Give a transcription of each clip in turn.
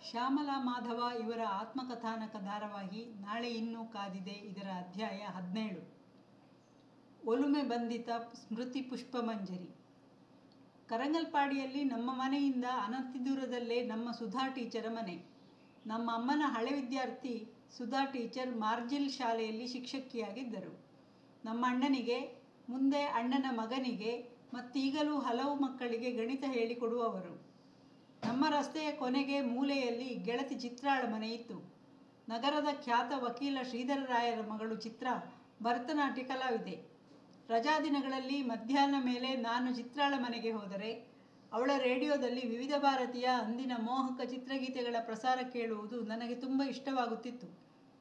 ಶ್ಯಾಮಲಾ ಮಾಧವ ಇವರ ಆತ್ಮಕಥಾನಕ ಧಾರಾವಾಹಿ ನಾಳೆ ಇನ್ನೂ ಕಾದಿದೆ. ಇದರ ಅಧ್ಯಾಯ 17. ಒಲುಮೆ ಬಂಧಿತ ಸ್ಮೃತಿ ಪುಷ್ಪಮಂಜರಿ. ಕರಂಗಲ್ಪಾಡಿಯಲ್ಲಿ ನಮ್ಮ ಮನೆಯಿಂದ ಅನತಿ ದೂರದಲ್ಲೇ ನಮ್ಮ ಸುಧಾ ಟೀಚರ ಮನೆ. ನಮ್ಮ ಅಮ್ಮನ ಹಳೆ ವಿದ್ಯಾರ್ಥಿ ಸುಧಾ ಟೀಚರ್ ಮಾರ್ಜಿಲ್ ಶಾಲೆಯಲ್ಲಿ ಶಿಕ್ಷಕಿಯಾಗಿದ್ದರು. ನಮ್ಮ ಅಣ್ಣನಿಗೆ, ಮುಂದೆ ಅಣ್ಣನ ಮಗನಿಗೆ ಮತ್ತೀಗಲೂ ಹಲವು ಮಕ್ಕಳಿಗೆ ಗಣಿತ ಹೇಳಿಕೊಡುವವರು. ನಮ್ಮ ರಸ್ತೆಯ ಕೊನೆಗೆ ಮೂಲೆಯಲ್ಲಿ ಗೆಳತಿ ಚಿತ್ರಾಳ ಮನೆ ಇತ್ತು. ನಗರದ ಖ್ಯಾತ ವಕೀಲ ಶ್ರೀಧರರಾಯರ ಮಗಳು ಚಿತ್ರ ಭರತನಾಟ್ಯ ಕಲಾವಿದೆ. ರಜಾದಿನಗಳಲ್ಲಿ ಮಧ್ಯಾಹ್ನ ಮೇಲೆ ನಾನು ಚಿತ್ರಾಳ ಮನೆಗೆ ಹೋದರೆ ಅವಳ ರೇಡಿಯೋದಲ್ಲಿ ವಿವಿಧ ಭಾರತೀಯ ಅಂದಿನ ಮೋಹಕ ಚಿತ್ರಗೀತೆಗಳ ಪ್ರಸಾರ ಕೇಳುವುದು ನನಗೆ ತುಂಬ ಇಷ್ಟವಾಗುತ್ತಿತ್ತು.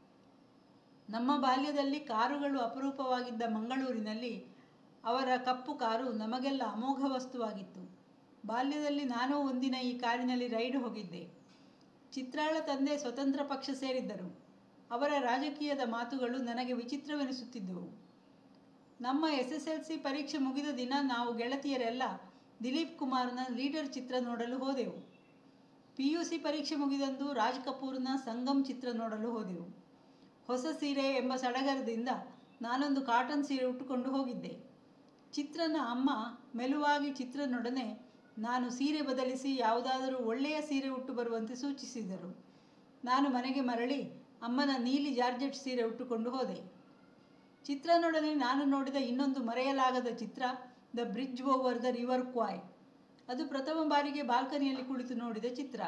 ನಮ್ಮ ಬಾಲ್ಯದಲ್ಲಿ ಕಾರುಗಳು ಅಪರೂಪವಾಗಿದ್ದ ಮಂಗಳೂರಿನಲ್ಲಿ ಅವರ ಕಪ್ಪು ಕಾರು ನಮಗೆಲ್ಲ ಅಮೋಘ ವಸ್ತುವಾಗಿತ್ತು. ಬಾಲ್ಯದಲ್ಲಿ ನಾನೂ ಒಂದಿನ ಈ ಕಾರಿನಲ್ಲಿ ರೈಡ್ ಹೋಗಿದ್ದೆ. ಚಿತ್ರಾಳ ತಂದೆ ಸ್ವತಂತ್ರ ಪಕ್ಷ ಸೇರಿದ್ದರು. ಅವರ ರಾಜಕೀಯದ ಮಾತುಗಳು ನನಗೆ ವಿಚಿತ್ರವೆನಿಸುತ್ತಿದ್ದವು. ನಮ್ಮ SSLC ಪರೀಕ್ಷೆ ಮುಗಿದ ದಿನ ನಾವು ಗೆಳತಿಯರೆಲ್ಲ ದಿಲೀಪ್ ಕುಮಾರ್ನ ಲೀಡರ್ ಚಿತ್ರ ನೋಡಲು ಹೋದೆವು. PUC ಪರೀಕ್ಷೆ ಮುಗಿದಂದು ರಾಜ್ ಕಪೂರ್ನ ಸಂಗಮ್ ಚಿತ್ರ ನೋಡಲು ಹೋದೆವು. ಹೊಸ ಸೀರೆ ಎಂಬ ಸಡಗರದಿಂದ ನಾನೊಂದು ಕಾಟನ್ ಸೀರೆ ಉಟ್ಟುಕೊಂಡು ಹೋಗಿದ್ದೆ. ಚಿತ್ರನ ಅಮ್ಮ ಮೆಲುವಾಗಿ ಚಿತ್ರನೊಡನೆ ನಾನು ಸೀರೆ ಬದಲಿಸಿ ಯಾವುದಾದರೂ ಒಳ್ಳೆಯ ಸೀರೆ ಉಟ್ಟು ಬರುವಂತೆ ಸೂಚಿಸಿದರು. ನಾನು ಮನೆಗೆ ಮರಳಿ ಅಮ್ಮನ ನೀಲಿ ಜಾರ್ಜೆಟ್ ಸೀರೆ ಉಟ್ಟುಕೊಂಡು ಹೋದೆ. ಚಿತ್ರನೊಡನೆ ನಾನು ನೋಡಿದ ಇನ್ನೊಂದು ಮರೆಯಲಾಗದ ಚಿತ್ರ the bridge over the river Kwai. ಅದು ಪ್ರಥಮ ಬಾರಿಗೆ ಬಾಲ್ಕನಿಯಲ್ಲಿ ಕುಳಿತು ನೋಡಿದ ಚಿತ್ರ.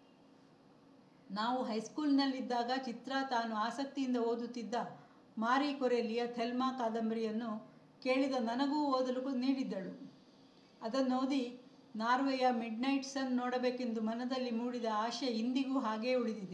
ನಾವು ಹೈಸ್ಕೂಲ್ನಲ್ಲಿದ್ದಾಗ ಚಿತ್ರ ತಾನು ಆಸಕ್ತಿಯಿಂದ ಓದುತ್ತಿದ್ದ ಮಾರಿ ಕೊರೆಲಿಯ ಥೆಲ್ಮಾ ಕಾದಂಬರಿಯನ್ನು ಕೇಳಿದ ನನಗೂ ಓದಲು ನೀಡಿದ್ದಳು. ಅದನ್ನೋದಿ ನಾರ್ವೆಯ ಮಿಡ್ನೈಟ್ ಸನ್ ನೋಡಬೇಕೆಂದು ಮನದಲ್ಲಿ ಮೂಡಿದ ಆಶೆ ಇಂದಿಗೂ ಹಾಗೇ ಉಳಿದಿದೆ.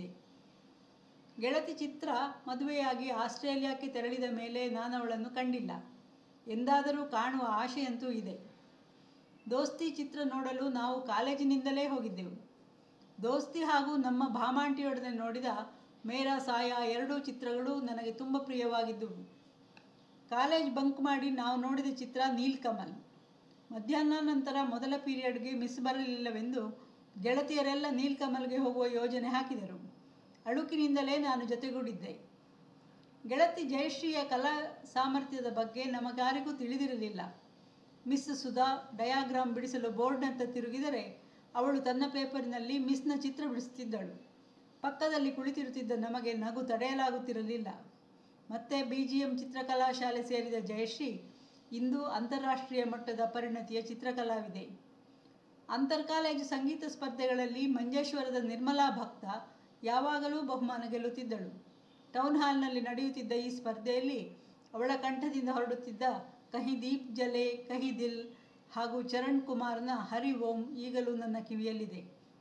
ಗೆಳತಿ ಚಿತ್ರ ಮದುವೆಯಾಗಿ ಆಸ್ಟ್ರೇಲಿಯಾಕ್ಕೆ ತೆರಳಿದ ಮೇಲೆ ನಾನು ಅವಳನ್ನು ಕಂಡಿಲ್ಲ. ಎಂದಾದರೂ ಕಾಣುವ ಆಶೆಯಂತೂ ಇದೆ. ದೋಸ್ತಿ ಚಿತ್ರ ನೋಡಲು ನಾವು ಕಾಲೇಜಿನಿಂದಲೇ ಹೋಗಿದ್ದೆವು. ದೋಸ್ತಿ ಹಾಗೂ ನಮ್ಮ ಭಾಮಾಂಟಿಯೊಡನೆ ನೋಡಿದ ಮೇರಾ ಸಾಯಾ ಎರಡೂ ಚಿತ್ರಗಳು ನನಗೆ ತುಂಬ ಪ್ರಿಯವಾಗಿದ್ದವು. ಕಾಲೇಜ್ ಬಂಕ್ ಮಾಡಿ ನಾವು ನೋಡಿದ ಚಿತ್ರ ನೀಲ್ಕಮಲ್. ಮಧ್ಯಾಹ್ನ ನಂತರ ಮೊದಲ ಪೀರಿಯಡ್ಗೆ ಮಿಸ್ ಬರಲಿಲ್ಲವೆಂದು ಗೆಳತಿಯರೆಲ್ಲ ನೀಲ್ಕಮಲ್ಗೆ ಹೋಗುವ ಯೋಜನೆ ಹಾಕಿದರು. ಅಳುಕಿನಿಂದಲೇ ನಾನು ಜೊತೆಗೂಡಿದ್ದೆ. ಗೆಳತಿ ಜಯಶ್ರೀಯ ಕಲಾ ಸಾಮರ್ಥ್ಯದ ಬಗ್ಗೆ ನಮಗಾರಿಗೂ ತಿಳಿದಿರಲಿಲ್ಲ. ಮಿಸ್ ಸುಧಾ ಡಯಾಗ್ರಾಮ್ ಬಿಡಿಸಲು ಬೋರ್ಡ್ನತ್ತ ತಿರುಗಿದರೆ ಅವಳು ತನ್ನ ಪೇಪರಿನಲ್ಲಿ ಮಿಸ್ನ ಚಿತ್ರ ಬಿಡಿಸುತ್ತಿದ್ದಳು. ಪಕ್ಕದಲ್ಲಿ ಕುಳಿತಿರುತ್ತಿದ್ದ ನಮಗೆ ನಗು ತಡೆಯಲಾಗುತ್ತಿರಲಿಲ್ಲ. ಮತ್ತೆ BGM ಚಿತ್ರಕಲಾ ಶಾಲೆ ಸೇರಿದ ಜಯಶ್ರೀ ಇಂದು ಅಂತಾರಾಷ್ಟ್ರೀಯ ಮಟ್ಟದ ಪರಿಣತಿಯ ಚಿತ್ರಕಲಾವಿದೆ. ಅಂತರ್ ಕಾಲೇಜು ಸಂಗೀತ ಸ್ಪರ್ಧೆಗಳಲ್ಲಿ ಮಂಜೇಶ್ವರದ ನಿರ್ಮಲಾ ಭಕ್ತ ಯಾವಾಗಲೂ ಬಹುಮಾನ ಗೆಲ್ಲುತ್ತಿದ್ದಳು. ಟೌನ್ ಹಾಲ್ನಲ್ಲಿ ನಡೆಯುತ್ತಿದ್ದ ಈ ಸ್ಪರ್ಧೆಯಲ್ಲಿ ಅವಳ ಕಂಠದಿಂದ ಹೊರಡುತ್ತಿದ್ದ ಕಹಿ ದೀಪ್ ಜಲೆ ಕಹಿ ದಿಲ್ ಹಾಗೂ ಚರಣ್ ಕುಮಾರ್ನ ಹರಿ ಓಂ ಈಗಲೂ ನನ್ನ ಕಿವಿಯಲ್ಲಿದೆ.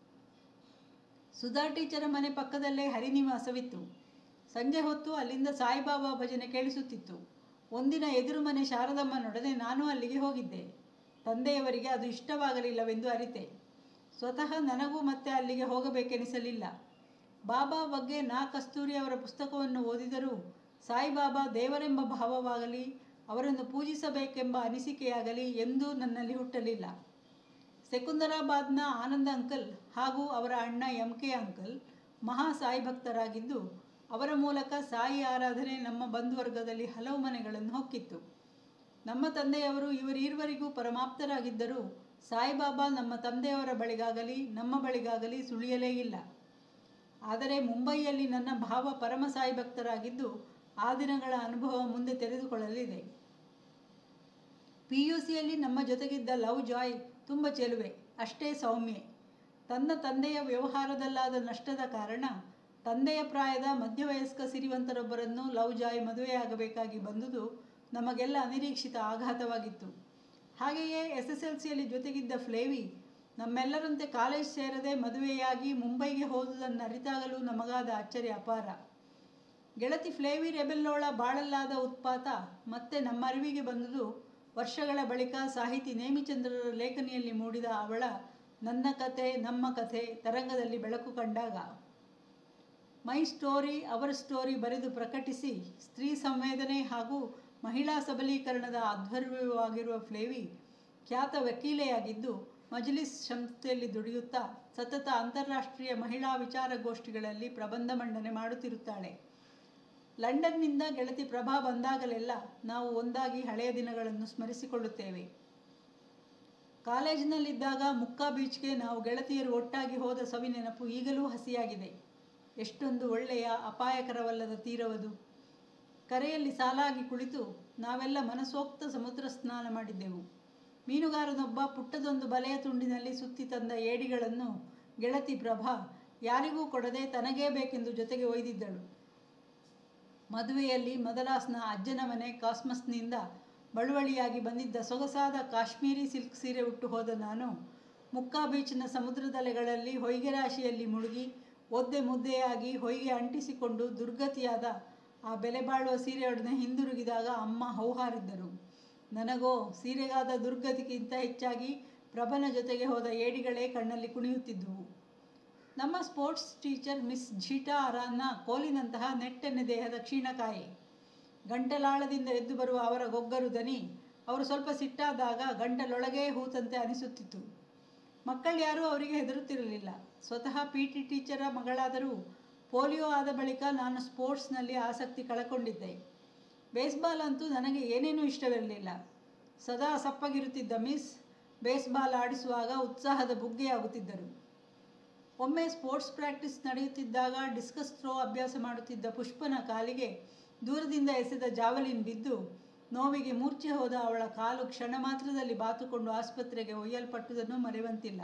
ಸುಧಾ ಟೀಚರ ಮನೆ ಪಕ್ಕದಲ್ಲೇ ಹರಿನಿವಾಸವಿತ್ತು. ಸಂಜೆ ಹೊತ್ತು ಅಲ್ಲಿಂದ ಸಾಯಿಬಾಬಾ ಭಜನೆ ಕೇಳಿಸುತ್ತಿತ್ತು. ಒಂದಿನ ಎದುರು ಮನೆ ಶಾರದಮ್ಮನೊಡನೆ ನಾನು ಅಲ್ಲಿಗೆ ಹೋಗಿದ್ದೆ. ತಂದೆಯವರಿಗೆ ಅದು ಇಷ್ಟವಾಗಲಿಲ್ಲವೆಂದು ಅರಿತೆ. ಸ್ವತಃ ನನಗೂ ಮತ್ತೆ ಅಲ್ಲಿಗೆ ಹೋಗಬೇಕೆನಿಸಲಿಲ್ಲ. ಬಾಬಾ ಬಗ್ಗೆ ಕಸ್ತೂರಿ ಅವರ ಪುಸ್ತಕವನ್ನು ಓದಿದರೂ ಸಾಯಿಬಾಬಾ ದೇವರೆಂಬ ಭಾವವಾಗಲಿ ಅವರನ್ನು ಪೂಜಿಸಬೇಕೆಂಬ ಅನಿಸಿಕೆಯಾಗಲಿ ಎಂದೂ ನನ್ನಲ್ಲಿ ಹುಟ್ಟಲಿಲ್ಲ. ಸೆಕುಂದರಾಬಾದ್ನ ಆನಂದ್ ಅಂಕಲ್ ಹಾಗೂ ಅವರ ಅಣ್ಣ MK ಅಂಕಲ್ ಮಹಾ ಸಾಯಿ ಭಕ್ತರಾಗಿದ್ದು ಅವರ ಮೂಲಕ ಸಾಯಿ ಆರಾಧನೆ ನಮ್ಮ ಬಂಧುವರ್ಗದಲ್ಲಿ ಹಲವು ಮನೆಗಳನ್ನು ಹೊಕ್ಕಿತ್ತು. ನಮ್ಮ ತಂದೆಯವರು ಇವರೀರ್ವರಿಗೂ ಪರಮಾಪ್ತರಾಗಿದ್ದರೂ ಸಾಯಿಬಾಬಾ ನಮ್ಮ ತಂದೆಯವರ ಬಳಿಗಾಗಲಿ ನಮ್ಮ ಬಳಿಗಾಗಲಿ ಸುಳಿಯಲೇ ಇಲ್ಲ. ಆದರೆ ಮುಂಬಯಿಯಲ್ಲಿ ನನ್ನ ಭಾವ ಪರಮ ಸಾಯಿ ಭಕ್ತರಾಗಿದ್ದು ಆ ದಿನಗಳ ಅನುಭವ ಮುಂದೆ ತೆರೆದುಕೊಳ್ಳಲಿದೆ. PUCಯಲ್ಲಿ ನಮ್ಮ ಜೊತೆಗಿದ್ದ ಲವ್ ಜಾಯ್ ತುಂಬ ಚೆಲುವೆ, ಅಷ್ಟೇ ಸೌಮ್ಯೆ. ತನ್ನ ತಂದೆಯ ವ್ಯವಹಾರದಲ್ಲಾದ ನಷ್ಟದ ಕಾರಣ ತಂದೆಯ ಪ್ರಾಯದ ಮಧ್ಯವಯಸ್ಕ ಸಿರಿವಂತರೊಬ್ಬರನ್ನು ಲವ್ ಜಾಯ್ ಮದುವೆಯಾಗಬೇಕಾಗಿ ಬಂದುದು ನಮಗೆಲ್ಲ ಅನಿರೀಕ್ಷಿತ ಆಘಾತವಾಗಿತ್ತು. ಹಾಗೆಯೇ SSLCಯಲ್ಲಿ ಜೊತೆಗಿದ್ದ ಫ್ಲೇವಿ ನಮ್ಮೆಲ್ಲರಂತೆ ಕಾಲೇಜ್ ಸೇರದೆ ಮದುವೆಯಾಗಿ ಮುಂಬೈಗೆ ಹೋದುದನ್ನು ಅರಿತಾಗಲೂ ನಮಗಾದ ಅಚ್ಚರಿ ಅಪಾರ. ಗೆಳತಿ ಫ್ಲೇವಿ ರೆಬೆಲ್ಲೋಳ ಬಾಳಲ್ಲಾದ ಉತ್ಪಾತ ಮತ್ತೆ ನಮ್ಮ ಅರಿವಿಗೆ ಬಂದುದು ವರ್ಷಗಳ ಬಳಿಕ ಸಾಹಿತಿ ನೇಮಿಚಂದ್ರರ ಲೇಖನಿಯಲ್ಲಿ ಮೂಡಿದ ಅವಳ ನನ್ನ ಕಥೆ ನಮ್ಮ ಕಥೆ ತರಂಗದಲ್ಲಿ ಬೆಳಕು ಕಂಡಾಗ. ಮೈ ಸ್ಟೋರಿ ಅವರ್ ಸ್ಟೋರಿ ಬರೆದು ಪ್ರಕಟಿಸಿ ಸ್ತ್ರೀ ಸಂವೇದನೆ ಹಾಗೂ ಮಹಿಳಾ ಸಬಲೀಕರಣದ ಅಧ್ವರ್ಯವಾಗಿರುವ ಫ್ಲೇವಿ ಖ್ಯಾತ ವಕೀಲೆಯಾಗಿದ್ದು ಮಜ್ಲಿಸ್ ಸಂಸ್ಥೆಯಲ್ಲಿ ದುಡಿಯುತ್ತಾ ಸತತ ಅಂತಾರಾಷ್ಟ್ರೀಯ ಮಹಿಳಾ ವಿಚಾರಗೋಷ್ಠಿಗಳಲ್ಲಿ ಪ್ರಬಂಧ ಮಂಡನೆ ಮಾಡುತ್ತಿರುತ್ತಾಳೆ. ಲಂಡನ್ನಿಂದ ಗೆಳತಿ ಪ್ರಭಾ ಬಂದಾಗಲೆಲ್ಲ ನಾವು ಒಂದಾಗಿ ಹಳೆಯ ದಿನಗಳನ್ನು ಸ್ಮರಿಸಿಕೊಳ್ಳುತ್ತೇವೆ. ಕಾಲೇಜಿನಲ್ಲಿದ್ದಾಗ ಮುಕ್ಕಾ ಬೀಚ್ಗೆ ನಾವು ಗೆಳತಿಯರು ಒಟ್ಟಾಗಿ ಹೋದ ಸವಿನೆನಪು ಈಗಲೂ ಹಸಿಯಾಗಿದೆ. ಎಷ್ಟೊಂದು ಒಳ್ಳೆಯ ಅಪಾಯಕರವಲ್ಲದ ತೀರವದು. ಕರೆಯಲ್ಲಿ ಸಾಲಾಗಿ ಕುಳಿತು ನಾವೆಲ್ಲ ಮನಸೋಕ್ತ ಸಮುದ್ರ ಸ್ನಾನ ಮಾಡಿದ್ದೆವು. ಮೀನುಗಾರನೊಬ್ಬ ಪುಟ್ಟದೊಂದು ಬಲೆಯ ತುಂಡಿನಲ್ಲಿ ಸುತ್ತಿ ತಂದ ಏಡಿಗಳನ್ನು ಗೆಳತಿ ಪ್ರಭಾ ಯಾರಿಗೂ ಕೊಡದೆ ತನಗೇ ಬೇಕೆಂದು ಜೊತೆಗೆ ಒಯ್ದಿದ್ದಳು. ಮದುವೆಯಲ್ಲಿ ಮದಲಾಸ್ನ ಅಜ್ಜನ ಮನೆ ಕಾಸ್ಮಸ್ನಿಂದ ಬಳುವಳಿಯಾಗಿ ಬಂದಿದ್ದ ಸೊಗಸಾದ ಕಾಶ್ಮೀರಿ ಸಿಲ್ಕ್ ಸೀರೆ ಉಟ್ಟು ಹೋದ ನಾನು ಮುಕ್ಕಾ ಬೀಚ್ನ ಸಮುದ್ರದಲೆಗಳಲ್ಲಿ ಹೊಯ್ಗೆ ರಾಶಿಯಲ್ಲಿ ಮುಳುಗಿ ಒದ್ದೆ ಮುದ್ದೆಯಾಗಿ ಹೊಯ್ಗೆ ಅಂಟಿಸಿಕೊಂಡು ದುರ್ಗತಿಯಾದ ಆ ಬೆಲೆ ಬಾಳುವ ಸೀರೆಯೊಡನೆ ಹಿಂದಿರುಗಿದಾಗ ಅಮ್ಮ ಹೌಹಾರಿದ್ದರು. ನನಗೋ ಸೀರೆಗಾದ ದುರ್ಗತಿಗಿಂತ ಹೆಚ್ಚಾಗಿ ಪ್ರಭನ ಜೊತೆಗೆ ಹೋದ ಏಡಿಗಳೇ ಕಣ್ಣಲ್ಲಿ ಕುಣಿಯುತ್ತಿದ್ದುವು. ನಮ್ಮ ಸ್ಪೋರ್ಟ್ಸ್ ಟೀಚರ್ ಮಿಸ್ ಝೀಟಾ ಅರಾನ್ನ ಕೋಲಿನಂತಹ ನೆಟ್ಟೆನ್ನೆ ದೇಹದ ಕ್ಷೀಣಕಾಯೆ. ಗಂಟಲಾಳದಿಂದ ಎದ್ದು ಬರುವ ಅವರ ಗೊಗ್ಗರು ದನಿ ಅವರು ಸ್ವಲ್ಪ ಸಿಟ್ಟಾದಾಗ ಗಂಟಲೊಳಗೇ ಹೂತಂತೆ ಅನಿಸುತ್ತಿತ್ತು. ಮಕ್ಕಳ್ಯಾರೂ ಅವರಿಗೆ ಹೆದರುತ್ತಿರಲಿಲ್ಲ. ಸ್ವತಃ PT ಟೀಚರ ಮಗಳಾದರೂ ಪೋಲಿಯೋ ಆದ ಬಳಿಕ ನಾನು ಸ್ಪೋರ್ಟ್ಸ್ನಲ್ಲಿ ಆಸಕ್ತಿ ಕಳಕೊಂಡಿದ್ದೆ. ಬೇಸ್ಬಾಲ್ ಅಂತೂ ನನಗೆ ಏನೇನೂ ಇಷ್ಟವಿರಲಿಲ್ಲ. ಸದಾ ಸಪ್ಪಗಿರುತ್ತಿದ್ದ ಮಿಸ್ ಬೇಸ್ಬಾಲ್ ಆಡಿಸುವಾಗ ಉತ್ಸಾಹದ ಬುಗ್ಗೆಯಾಗುತ್ತಿದ್ದರು. ಒಮ್ಮೆ ಸ್ಪೋರ್ಟ್ಸ್ ಪ್ರಾಕ್ಟೀಸ್ ನಡೆಯುತ್ತಿದ್ದಾಗ ಡಿಸ್ಕಸ್ ಥ್ರೋ ಅಭ್ಯಾಸ ಮಾಡುತ್ತಿದ್ದ ಪುಷ್ಪನ ಕಾಲಿಗೆ ದೂರದಿಂದ ಎಸೆದ ಜಾವಲಿನ್ ಬಿದ್ದು ನೋವಿಗೆ ಮೂರ್ಛೆ ಹೋದ ಅವಳ ಕಾಲು ಕ್ಷಣ ಮಾತ್ರದಲ್ಲಿ ಬಾತುಕೊಂಡು ಆಸ್ಪತ್ರೆಗೆ ಒಯ್ಯಲ್ಪಟ್ಟುದನ್ನು ಮರೆಯುವಂತಿಲ್ಲ.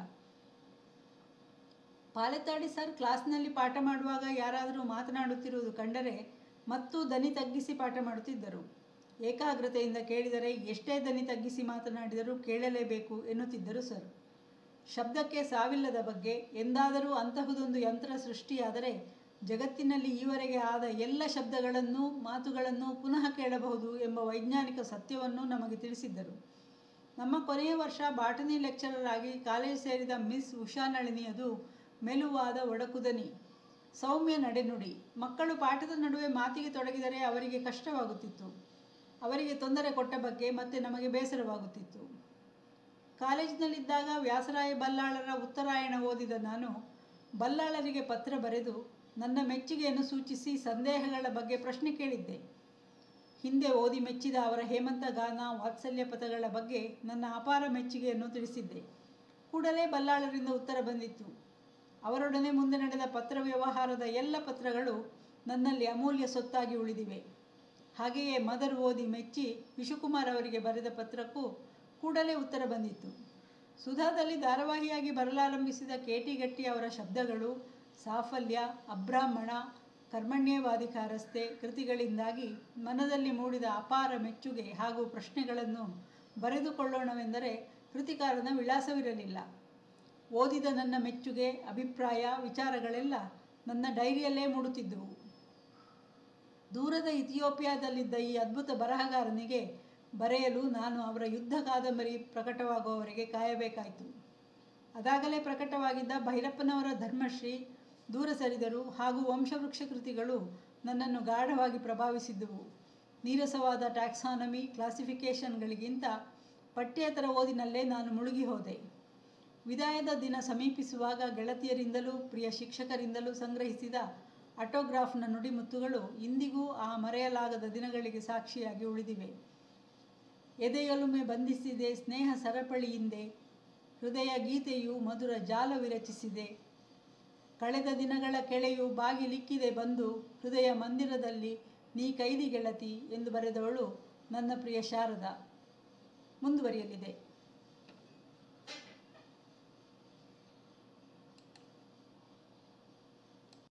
ಪಾಲೆತ್ತಾಡಿ ಸರ್ ಕ್ಲಾಸ್ನಲ್ಲಿ ಪಾಠ ಮಾಡುವಾಗ ಯಾರಾದರೂ ಮಾತನಾಡುತ್ತಿರುವುದು ಕಂಡರೆ ಮತ್ತೂ ದನಿ ತಗ್ಗಿಸಿ ಪಾಠ ಮಾಡುತ್ತಿದ್ದರು. ಏಕಾಗ್ರತೆಯಿಂದ ಕೇಳಿದರೆ ಎಷ್ಟೇ ದನಿ ತಗ್ಗಿಸಿ ಮಾತನಾಡಿದರೂ ಕೇಳಲೇಬೇಕು ಎನ್ನುತ್ತಿದ್ದರು ಸರ್. ಶಬ್ದಕ್ಕೆ ಸಾವಿಲ್ಲದ ಬಗ್ಗೆ ಎಂದಾದರೂ ಅಂತಹುದೊಂದು ಯಂತ್ರ ಸೃಷ್ಟಿಯಾದರೆ ಜಗತ್ತಿನಲ್ಲಿ ಈವರೆಗೆ ಆದ ಎಲ್ಲ ಶಬ್ದಗಳನ್ನೂ ಮಾತುಗಳನ್ನೂ ಪುನಃ ಕೇಳಬಹುದು ಎಂಬ ವೈಜ್ಞಾನಿಕ ಸತ್ಯವನ್ನು ನಮಗೆ ತಿಳಿಸಿದ್ದರು. ನಮ್ಮ ಕೊನೆಯ ವರ್ಷ ಬಾಟನಿ ಲೆಕ್ಚರರ್ ಆಗಿ ಕಾಲೇಜು ಸೇರಿದ ಮಿಸ್ ಉಷಾ ನಳಿನಿಯದು ಮೆಲುವಾದ ಒಡಕುದನಿ, ಸೌಮ್ಯ ನಡೆನುಡಿ. ಮಕ್ಕಳು ಪಾಠದ ನಡುವೆ ಮಾತಿಗೆ ತೊಡಗಿದರೆ ಅವರಿಗೆ ಕಷ್ಟವಾಗುತ್ತಿತ್ತು. ಅವರಿಗೆ ತೊಂದರೆ ಕೊಟ್ಟ ಬಗ್ಗೆ ಮತ್ತೆ ನಮಗೆ ಬೇಸರವಾಗುತ್ತಿತ್ತು. ಕಾಲೇಜಿನಲ್ಲಿದ್ದಾಗ ವ್ಯಾಸರಾಯ ಬಲ್ಲಾಳರ ಉತ್ತರಾಯಣ ಓದಿದ ನಾನು ಬಲ್ಲಾಳರಿಗೆ ಪತ್ರ ಬರೆದು ನನ್ನ ಮೆಚ್ಚುಗೆಯನ್ನು ಸೂಚಿಸಿ ಸಂದೇಹಗಳ ಬಗ್ಗೆ ಪ್ರಶ್ನೆ ಕೇಳಿದ್ದೆ. ಹಿಂದೆ ಓದಿ ಮೆಚ್ಚಿದ ಅವರ ಹೇಮಂತ ಗಾನ, ವಾತ್ಸಲ್ಯ ಪದಗಳ ಬಗ್ಗೆ ನನ್ನ ಅಪಾರ ಮೆಚ್ಚುಗೆಯನ್ನು ತಿಳಿಸಿದ್ದೆ. ಕೂಡಲೇ ಬಲ್ಲಾಳರಿಂದ ಉತ್ತರ ಬಂದಿತ್ತು. ಅವರೊಡನೆ ಮುಂದೆ ನಡೆದ ಪತ್ರ ವ್ಯವಹಾರದ ಎಲ್ಲ ಪತ್ರಗಳು ನನ್ನಲ್ಲಿ ಅಮೂಲ್ಯ ಸೊತ್ತಾಗಿ ಉಳಿದಿವೆ. ಹಾಗೆಯೇ ಮದರ್ ಓದಿ ಮೆಚ್ಚಿ ವಿಶುಕುಮಾರ್ ಅವರಿಗೆ ಬರೆದ ಪತ್ರಕ್ಕೂ ಕೂಡಲೇ ಉತ್ತರ ಬಂದಿತ್ತು. ಸುಧಾದಲ್ಲಿ ಧಾರಾವಾಹಿಯಾಗಿ ಬರಲಾರಂಭಿಸಿದ KT ಗಟ್ಟಿ ಅವರ ಶಬ್ದಗಳು, ಸಾಫಲ್ಯ, ಅಬ್ರಾಹ್ಮಣ, ಕರ್ಮಣ್ಯೇವಾಧಿಕಾರಸ್ಥೆ ಕೃತಿಗಳಿಂದಾಗಿ ಮನದಲ್ಲಿ ಮೂಡಿದ ಅಪಾರ ಮೆಚ್ಚುಗೆ ಹಾಗೂ ಪ್ರಶ್ನೆಗಳನ್ನು ಬರೆದುಕೊಳ್ಳೋಣವೆಂದರೆ ಕೃತಿಕಾರನ ವಿಳಾಸವಿರಲಿಲ್ಲ. ಓದಿದ ನನ್ನ ಮೆಚ್ಚುಗೆ, ಅಭಿಪ್ರಾಯ, ವಿಚಾರಗಳೆಲ್ಲ ನನ್ನ ಡೈರಿಯಲ್ಲೇ ಮೂಡುತ್ತಿದ್ದುವು. ದೂರದ ಇಥಿಯೋಪಿಯಾದಲ್ಲಿದ್ದ ಈ ಅದ್ಭುತ ಬರಹಗಾರನಿಗೆ ಬರೆಯಲು ನಾನು ಅವರ ಯುದ್ಧ ಕಾದಂಬರಿ ಪ್ರಕಟವಾಗುವವರೆಗೆ ಕಾಯಬೇಕಾಯಿತು. ಅದಾಗಲೇ ಪ್ರಕಟವಾಗಿದ್ದ ಭೈರಪ್ಪನವರ ಧರ್ಮಶ್ರೀ, ದೂರ ಸರಿದರು ಹಾಗೂ ವಂಶವೃಕ್ಷ ಕೃತಿಗಳು ನನ್ನನ್ನು ಗಾಢವಾಗಿ ಪ್ರಭಾವಿಸಿದ್ದುವು. ನೀರಸವಾದ ಟ್ಯಾಕ್ಸಾನಮಿ, ಕ್ಲಾಸಿಫಿಕೇಷನ್ಗಳಿಗಿಂತ ಪಠ್ಯೇತರ ಓದಿನಲ್ಲೇ ನಾನು ಮುಳುಗಿ ಹೋದೆ. ವಿದಾಯದ ದಿನ ಸಮೀಪಿಸುವಾಗ ಗೆಳತಿಯರಿಂದಲೂ ಪ್ರಿಯ ಶಿಕ್ಷಕರಿಂದಲೂ ಸಂಗ್ರಹಿಸಿದ ಆಟೋಗ್ರಾಫ್ನ ನುಡಿಮುತ್ತುಗಳು ಇಂದಿಗೂ ಆ ಮರೆಯಲಾಗದ ದಿನಗಳಿಗೆ ಸಾಕ್ಷಿಯಾಗಿ ಉಳಿದಿವೆ. ಎದೆಯೊಲುಮೆ ಬಂಧಿಸಿದೆ ಸ್ನೇಹ ಸರಪಳಿಯಿಂದೆ, ಹೃದಯ ಗೀತೆಯು ಮಧುರ ಜಾಲ ವಿರಚಿಸಿದೆ. ಕಳೆದ ದಿನಗಳ ಕೆಳೆಯು ಬಾಗಿಲಿಕ್ಕಿದೆ ಬಂದು, ಹೃದಯ ಮಂದಿರದಲ್ಲಿ ನೀ ಕೈದಿ ಗೆಳತಿ ಎಂದು ಬರೆದವಳು ನನ್ನ ಪ್ರಿಯ ಶಾರದಾ. ಮುಂದುವರಿಯಲಿದೆ.